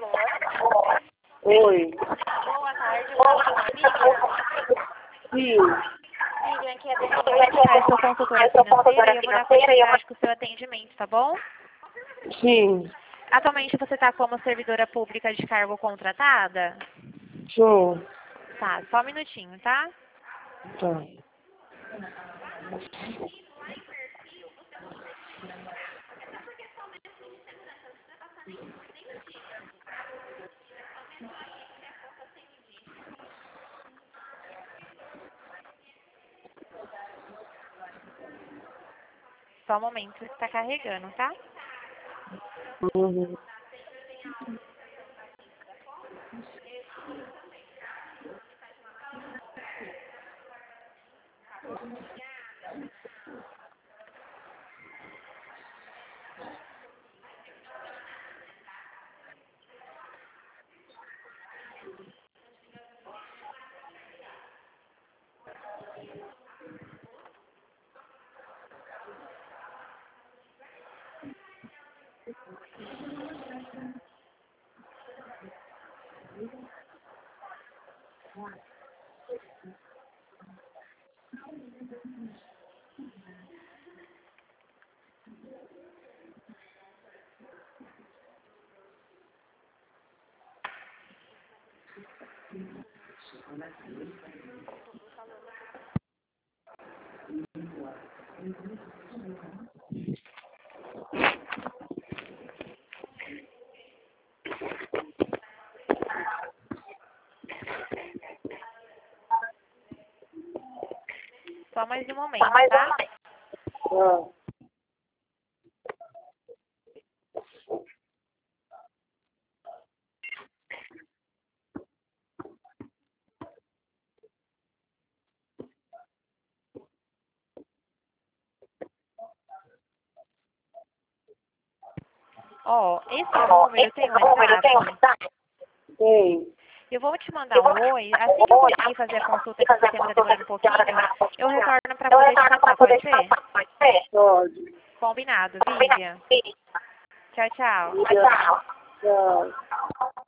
Oi. Boa tarde, Vivian. Sim. Vivian, aqui é a Daniela, eu sou consultora financeira e eu vou dar continuidade com o seu atendimento, tá bom? Sim. Atualmente você está como servidora pública de cargo contratada? Sou. Tá, só um minutinho, tá? Tá. Só um momento que está carregando, tá? Uhum. Só mais um momento, tá? Ah. Ó, esse número tem WhatsApp? Tem. Eu vou te mandar um oi. Assim que eu conseguir fazer a consulta que o sistema está demorando um pouquinho, eu retorno para poder te passar, pode ser? Pode. Combinado, Vivian. Tchau, tchau. Tchau.